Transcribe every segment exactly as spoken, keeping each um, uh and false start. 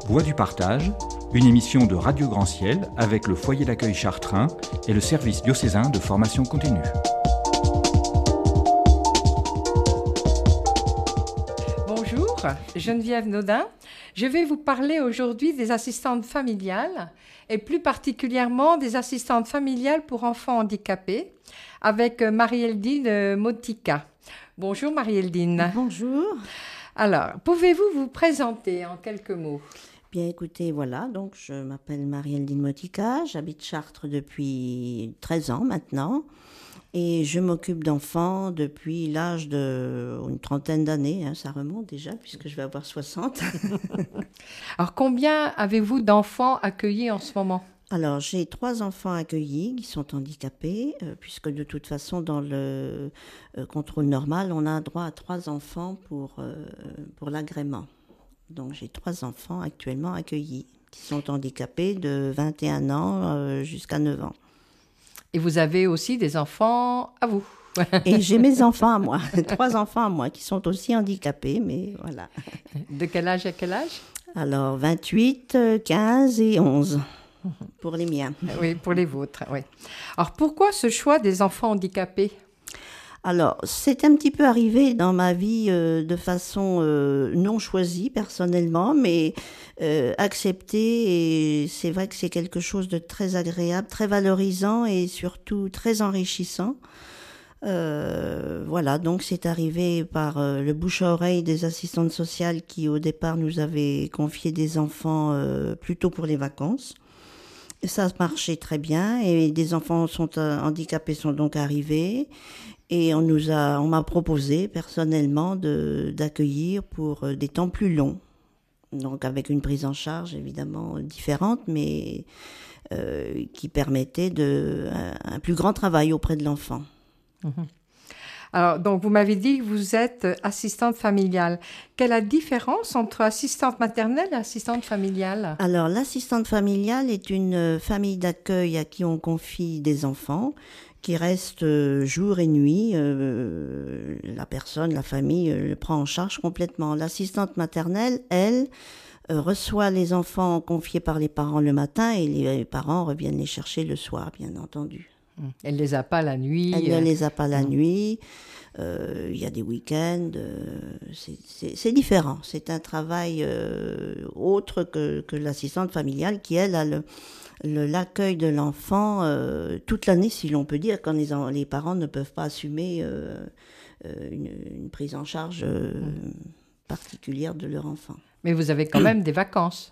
Voix du partage, une émission de Radio Grand Ciel avec le foyer d'accueil Chartrain et le service diocésain de formation continue. Bonjour, Geneviève Naudin. Je vais vous parler aujourd'hui des assistantes familiales et plus particulièrement des assistantes familiales pour enfants handicapés avec Marie-Eldine Motika. Bonjour Marie-Eldine. Bonjour. Alors, pouvez-vous vous présenter en quelques mots ? Bien écoutez, voilà, donc je m'appelle Marie-Eldine Motika, j'habite Chartres depuis treize ans maintenant et je m'occupe d'enfants depuis l'âge d'une trentaine d'années, hein, ça remonte déjà puisque je vais avoir soixante. Alors combien avez-vous d'enfants accueillis en ce moment ? Alors, j'ai trois enfants accueillis qui sont handicapés, euh, puisque de toute façon, dans le euh, contrôle normal, on a droit à trois enfants pour, euh, pour l'agrément. Donc, j'ai trois enfants actuellement accueillis qui sont handicapés de vingt et un ans euh, jusqu'à neuf ans. Et vous avez aussi des enfants à vous ? Et j'ai mes enfants à moi, trois enfants à moi qui sont aussi handicapés, mais voilà. De quel âge à quel âge ? Alors, vingt-huit, quinze et onze. Pour les miens. Oui, pour les vôtres, oui. Alors, pourquoi ce choix des enfants handicapés ? Alors, c'est un petit peu arrivé dans ma vie euh, de façon euh, non choisie personnellement, mais euh, acceptée. Et c'est vrai que c'est quelque chose de très agréable, très valorisant et surtout très enrichissant. Euh, voilà, donc c'est arrivé par euh, le bouche à oreille des assistantes sociales qui, au départ, nous avaient confié des enfants euh, plutôt pour les vacances. Ça marchait très bien et des enfants sont euh, handicapés sont donc arrivés et on nous a, on m'a proposé personnellement de d'accueillir pour euh, des temps plus longs, donc avec une prise en charge évidemment différente, mais euh, qui permettait de un, un plus grand travail auprès de l'enfant. Mmh. Alors, donc, vous m'avez dit que vous êtes assistante familiale. Quelle est la différence entre assistante maternelle et assistante familiale ? Alors, l'assistante familiale est une famille d'accueil à qui on confie des enfants qui restent jour et nuit. Euh, la personne, la famille euh, le prend en charge complètement. L'assistante maternelle, elle, euh, reçoit les enfants confiés par les parents le matin et les parents reviennent les chercher le soir, bien entendu. Elle ne les a pas la nuit. Elle ne les a pas la mmh. nuit. Il euh, y a des week-ends. Euh, c'est, c'est, c'est différent. C'est un travail euh, autre que, que l'assistante familiale qui, elle, a le, le, l'accueil de l'enfant euh, toute l'année, si l'on peut dire, quand les, les parents ne peuvent pas assumer euh, une, une prise en charge euh, mmh. particulière de leur enfant. Mais vous avez quand même des vacances.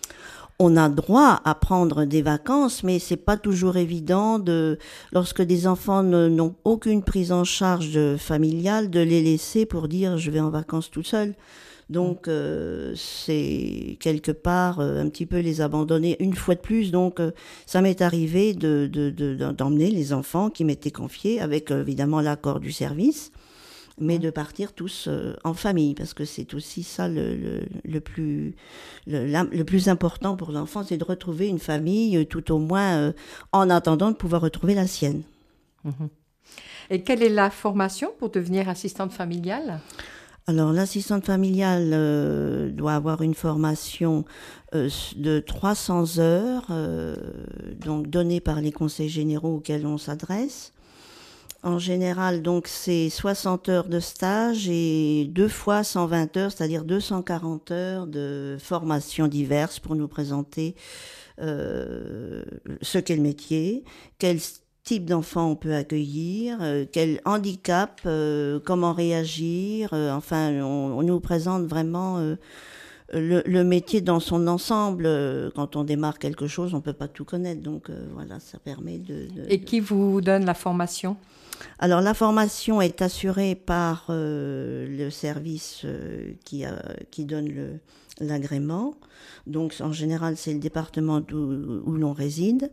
On a droit à prendre des vacances, mais c'est pas toujours évident de, lorsque des enfants ne, n'ont aucune prise en charge familiale, de les laisser pour dire je vais en vacances tout seul. Donc euh, c'est quelque part euh, un petit peu les abandonner une fois de plus. Donc euh, ça m'est arrivé de, de, de, d'emmener les enfants qui m'étaient confiés avec euh, évidemment l'accord du service, mais de partir tous euh, en famille, parce que c'est aussi ça le, le, le, plus, le, la, le plus important pour l'enfant, c'est de retrouver une famille, euh, tout au moins euh, en attendant de pouvoir retrouver la sienne. Mmh. Et quelle est la formation pour devenir assistante familiale ? Alors, l'assistante familiale euh, doit avoir une formation euh, de trois cents heures, euh, donc donnée par les conseils généraux auxquels on s'adresse. En général, donc, c'est soixante heures de stage et deux fois cent vingt heures, c'est-à-dire deux cent quarante heures de formations diverses pour nous présenter euh, ce qu'est le métier, quel type d'enfant on peut accueillir, euh, quel handicap, euh, comment réagir. Euh, enfin, on, on nous présente vraiment euh, le, le métier dans son ensemble. Quand on démarre quelque chose, on peut pas tout connaître. Donc euh, voilà, ça permet de... de Et qui vous donne la formation ? Alors, la formation est assurée par euh, le service euh, qui, a, qui donne le, l'agrément. Donc, en général, c'est le département où, où l'on réside.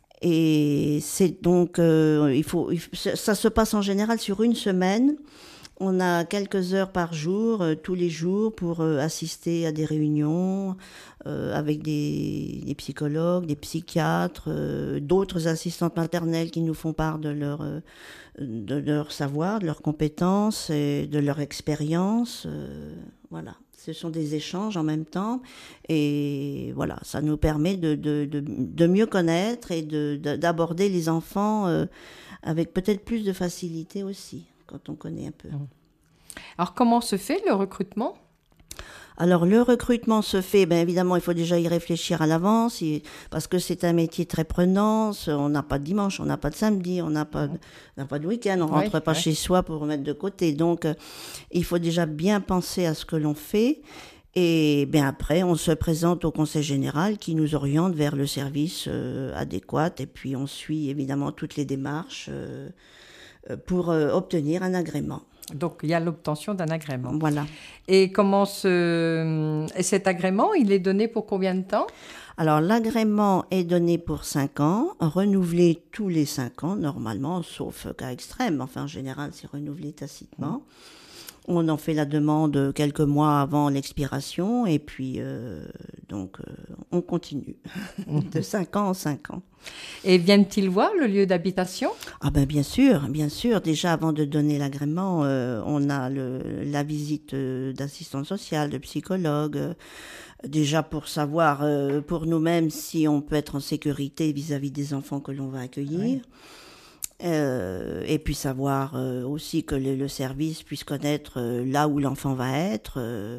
Et c'est donc, euh, il faut, il faut, ça se passe en général sur une semaine. On a quelques heures par jour, euh, tous les jours, pour euh, assister à des réunions euh, avec des, des psychologues, des psychiatres, euh, d'autres assistantes maternelles qui nous font part de leur, euh, de leur savoir, de leurs compétences et de leur expérience. Euh, voilà, ce sont des échanges en même temps. Et voilà, ça nous permet de, de, de, de mieux connaître et de, de, d'aborder les enfants euh, avec peut-être plus de facilité aussi, quand on connaît un peu. Alors, comment se fait le recrutement ? Alors, le recrutement se fait, bien évidemment, il faut déjà y réfléchir à l'avance, parce que c'est un métier très prenant. On n'a pas de dimanche, on n'a pas de samedi, on n'a pas, de, on n'a pas de week-end, on ne rentre oui, pas oui. chez soi pour remettre de côté. Donc, euh, il faut déjà bien penser à ce que l'on fait. Et bien après, on se présente au conseil général qui nous oriente vers le service euh, adéquat. Et puis, on suit évidemment toutes les démarches euh, pour euh, obtenir un agrément. Donc, il y a l'obtention d'un agrément. Voilà. Et comment ce... Et cet agrément, il est donné pour combien de temps ? Alors, l'agrément est donné pour cinq ans, renouvelé tous les cinq ans, normalement, sauf cas extrême. Enfin, en général, c'est renouvelé tacitement. On en fait la demande quelques mois avant l'expiration, et puis, euh, donc, euh, on continue de cinq ans en cinq ans. Et viennent-ils voir le lieu d'habitation ? Ah ben bien sûr, bien sûr. Déjà, avant de donner l'agrément, euh, on a le, la visite euh, d'assistante sociale, de psychologue, euh, déjà pour savoir euh, pour nous-mêmes si on peut être en sécurité vis-à-vis des enfants que l'on va accueillir. Oui. Euh, et puis savoir euh, aussi que le, le service puisse connaître euh, là où l'enfant va être euh,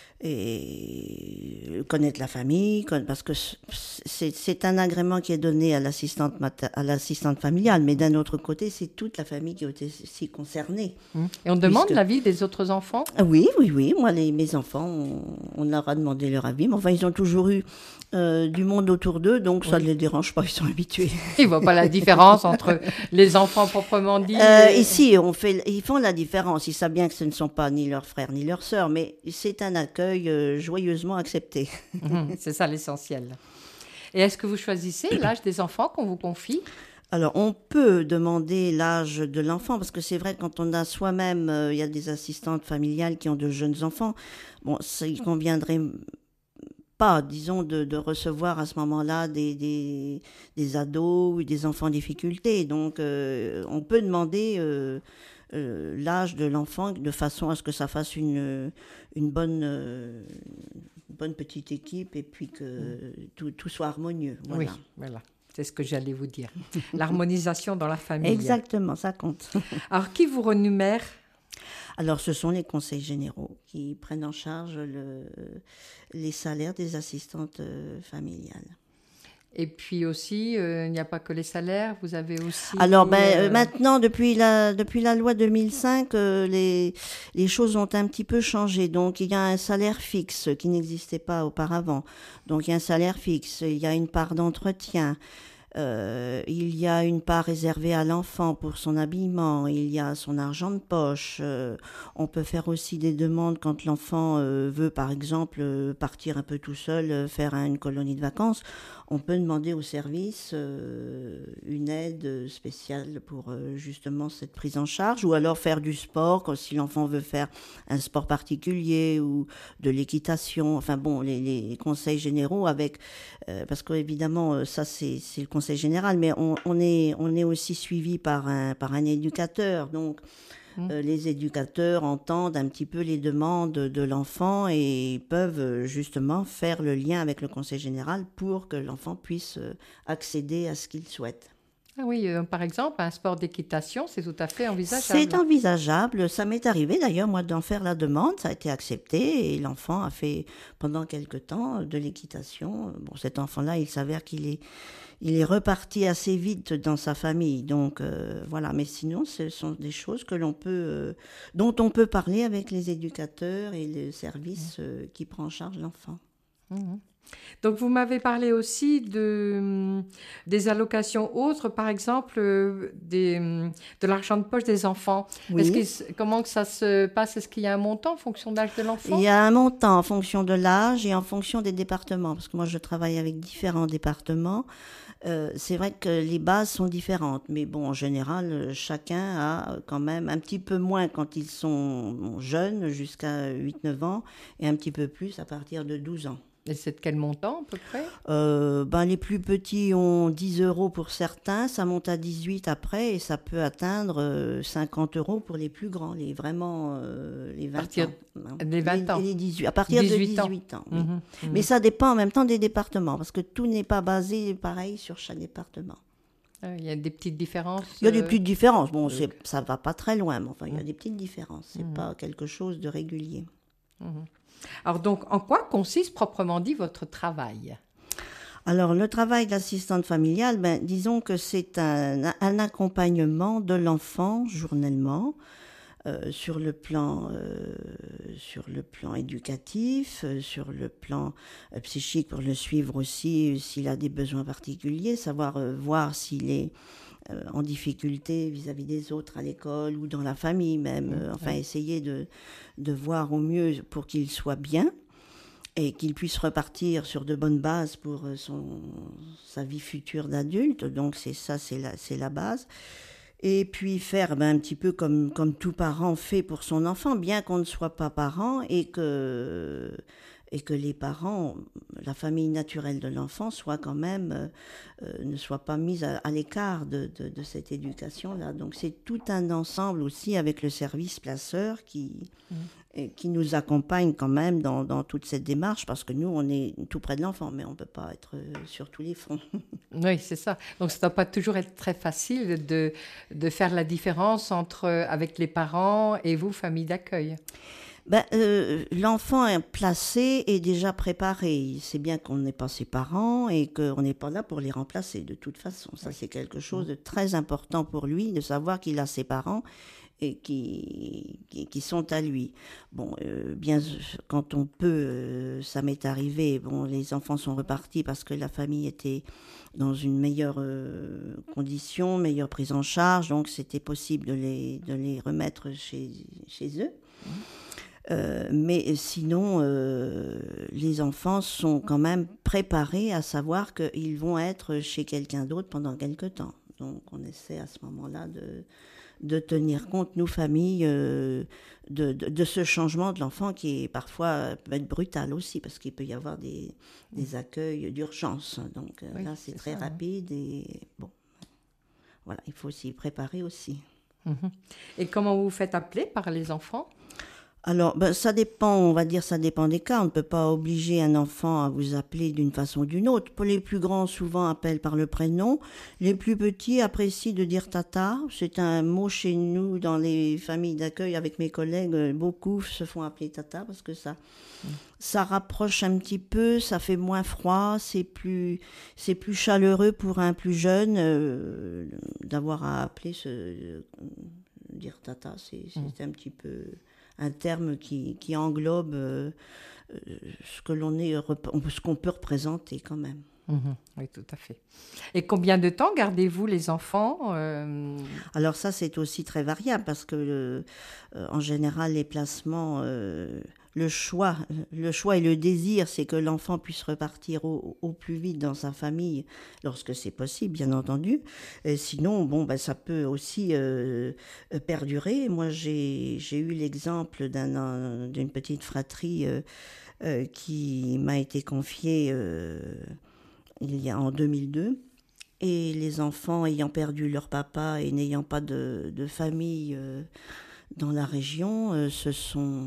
et connaître la famille, parce que c'est, c'est un agrément qui est donné à l'assistante, mater, à l'assistante familiale, mais d'un autre côté, c'est toute la famille qui est aussi concernée. Et on demande puisque... l'avis des autres enfants ? Oui, oui, oui. Moi, les, mes enfants, on, on leur a demandé leur avis, mais enfin, ils ont toujours eu Euh, du monde autour d'eux, donc ça oui. ne les dérange pas, ils sont habitués. Ils ne voient pas la différence entre les enfants proprement dit. Euh, et... Ici, on fait, ils font la différence. Ils savent bien que ce ne sont pas ni leurs frères ni leurs sœurs, mais c'est un accueil euh, joyeusement accepté. Mmh, c'est ça l'essentiel. Et est-ce que vous choisissez l'âge des enfants qu'on vous confie ? Alors, on peut demander l'âge de l'enfant, parce que c'est vrai, quand on a soi-même, il euh, y a des assistantes familiales qui ont de jeunes enfants, bon, ça, il conviendrait pas, disons, de, de recevoir à ce moment-là des, des, des ados ou des enfants en difficulté. Donc, euh, on peut demander euh, euh, l'âge de l'enfant de façon à ce que ça fasse une, une, bonne, euh, une bonne petite équipe et puis que mmh. tout, tout soit harmonieux. Voilà. Oui, voilà. C'est ce que j'allais vous dire. L'harmonisation dans la famille. Exactement, ça compte. Alors, qui vous rémunère ? Alors, ce sont les conseils généraux qui prennent en charge le, les salaires des assistantes euh, familiales. Et puis aussi, euh, il n'y a pas que les salaires, vous avez aussi... Alors, ben, euh... maintenant, depuis la, depuis la loi deux mille cinq, euh, les, les choses ont un petit peu changé. Donc, il y a un salaire fixe qui n'existait pas auparavant. Donc, il y a un salaire fixe, il y a une part d'entretien. Euh, il y a une part réservée à l'enfant pour son habillement, il y a son argent de poche. Euh, on peut faire aussi des demandes quand l'enfant euh, veut, par exemple, euh, partir un peu tout seul, euh, faire une colonie de vacances. On peut demander au service euh, une aide spéciale pour euh, justement cette prise en charge, ou alors faire du sport, quand, si l'enfant veut faire un sport particulier ou de l'équitation. Enfin bon, les, les conseils généraux avec, euh, parce qu'évidemment ça c'est, c'est le conseil général, mais on, on est on est aussi suivi par un par un éducateur, donc. Euh, les éducateurs entendent un petit peu les demandes de l'enfant et peuvent justement faire le lien avec le conseil général pour que l'enfant puisse accéder à ce qu'il souhaite. Ah oui, euh, par exemple, un sport d'équitation, c'est tout à fait envisageable. C'est envisageable. Ça m'est arrivé d'ailleurs, moi, d'en faire la demande. Ça a été accepté et l'enfant a fait pendant quelque temps de l'équitation. Bon, cet enfant-là, il s'avère qu'il est, il est reparti assez vite dans sa famille. Donc, euh, voilà. Mais sinon, ce sont des choses que l'on peut, euh, dont on peut parler avec les éducateurs et le service euh, qui prend en charge l'enfant. Mmh. Donc, vous m'avez parlé aussi de, des allocations autres, par exemple, des, de l'argent de poche des enfants. Oui. Est-ce que, comment que ça se passe ? Est-ce qu'il y a un montant en fonction de l'âge de l'enfant ? Il y a un montant en fonction de l'âge et en fonction des départements, parce que moi, je travaille avec différents départements. Euh, c'est vrai que les bases sont différentes, mais bon, en général, chacun a quand même un petit peu moins quand ils sont jeunes, jusqu'à huit neuf ans, et un petit peu plus à partir de douze ans. Et c'est de quel montant, à peu près? euh, ben, Les plus petits ont dix euros pour certains, ça monte à dix-huit après, et ça peut atteindre euh, cinquante euros pour les plus grands, les vraiment euh, les vingt partir ans. Hein. Des vingt les, ans. Les dix-huit, à partir dix-huit de ans. dix-huit ans. Oui. Mmh, mmh. Mais ça dépend en même temps des départements, parce que tout n'est pas basé pareil sur chaque département. Il y a des petites différences. Il y a des euh... petites différences. Bon, euh... c'est, ça va pas très loin, mais enfin, il y a Mmh. des petites différences. C'est mmh. pas quelque chose de régulier. Mmh. Alors donc, en quoi consiste proprement dit votre travail? Alors, le travail d'assistante familiale, ben, disons que c'est un, un accompagnement de l'enfant journellement euh, sur le plan, euh, sur le plan éducatif, euh, sur le plan euh, psychique pour le suivre aussi euh, s'il a des besoins particuliers, savoir euh, voir s'il est euh, en difficulté vis-à-vis des autres à l'école ou dans la famille même. Euh, enfin, ouais. essayer de, de voir au mieux pour qu'il soit bien. Et qu'il puisse repartir sur de bonnes bases pour son, sa vie future d'adulte. Donc c'est ça, c'est la, c'est la base. Et puis faire ben, un petit peu comme, comme tout parent fait pour son enfant, bien qu'on ne soit pas parent et que, et que les parents, la famille naturelle de l'enfant, soit quand même, euh, ne soit pas mise à, à l'écart de, de, de cette éducation-là. Donc c'est tout un ensemble aussi avec le service placeur qui... Mmh. Et qui nous accompagne quand même dans, dans toute cette démarche, parce que nous, on est tout près de l'enfant, mais on ne peut pas être sur tous les fronts. Oui, c'est ça. Donc, ça ne doit pas toujours être très facile de, de faire la différence entre, avec les parents et vous, famille d'accueil. Ben, euh, l'enfant est placé et déjà préparé. C'est bien qu'on n'ait pas ses parents et qu'on n'est pas là pour les remplacer, de toute façon. Ça, oui. C'est quelque chose de très important pour lui, de savoir qu'il a ses parents et qui, qui, qui sont à lui. Bon, euh, bien, quand on peut, euh, ça m'est arrivé, bon, les enfants sont repartis parce que la famille était dans une meilleure euh, condition, meilleure prise en charge, donc c'était possible de les, de les remettre chez, chez eux. Mmh. Euh, mais sinon, euh, les enfants sont quand même préparés à savoir qu'ils vont être chez quelqu'un d'autre pendant quelque temps. Donc on essaie à ce moment-là de... de tenir compte, nous, familles, euh, de, de, de ce changement de l'enfant qui est parfois peut être brutal aussi, parce qu'il peut y avoir des, des accueils d'urgence. Donc oui, là, c'est, c'est très ça, rapide. Ouais. Et bon, voilà, il faut s'y préparer aussi. Mm-hmm. Et comment vous vous faites appeler par les enfants ? Alors, ben, ça dépend, on va dire, ça dépend des cas. On ne peut pas obliger un enfant à vous appeler d'une façon ou d'une autre. Pour les plus grands, souvent appellent par le prénom. Les plus petits apprécient de dire tata. C'est un mot chez nous, dans les familles d'accueil, avec mes collègues, beaucoup se font appeler tata parce que ça, mmh. ça rapproche un petit peu, ça fait moins froid, c'est plus, c'est plus chaleureux pour un plus jeune euh, d'avoir à appeler ce, euh, dire tata. C'est, c'est mmh. un petit peu... un terme qui, qui englobe euh, ce que l'on est, ce qu'on peut représenter quand même. Mmh, oui, tout à fait. Et combien de temps gardez-vous les enfants euh... Alors ça, c'est aussi très variable parce que, euh, en général, les placements, euh, le choix, le choix et le désir, c'est que l'enfant puisse repartir au, au plus vite dans sa famille, lorsque c'est possible, bien entendu. Et sinon, bon, ben, ça peut aussi euh, perdurer. Moi, j'ai, j'ai eu l'exemple d'un, d'une petite fratrie euh, euh, qui m'a été confiée euh, il y a en deux mille deux. Et les enfants ayant perdu leur papa et n'ayant pas de, de famille euh, dans la région, euh, se sont...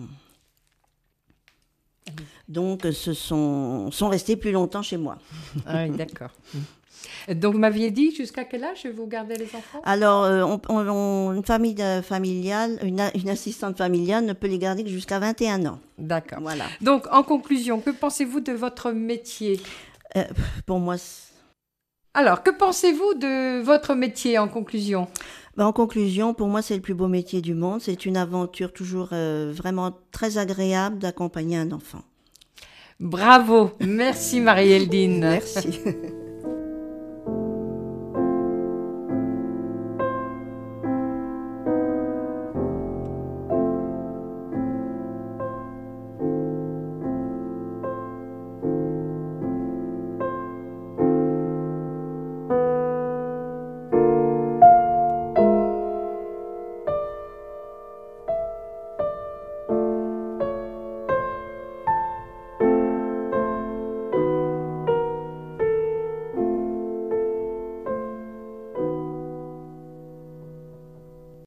Donc, se sont, sont restés plus longtemps chez moi. Ah oui, d'accord. Donc, vous m'aviez dit jusqu'à quel âge vous gardez les enfants ? Alors, euh, on, on, une famille de, familiale, une, une assistante familiale ne peut les garder que jusqu'à vingt et un ans. D'accord. Voilà. Donc, en conclusion, que pensez-vous de votre métier ? euh, Pour moi... C'est... Alors, que pensez-vous de votre métier en conclusion ? Ben, en conclusion, pour moi, c'est le plus beau métier du monde. C'est une aventure toujours euh, vraiment très agréable d'accompagner un enfant. Bravo. Merci Marie-Eldine. Merci.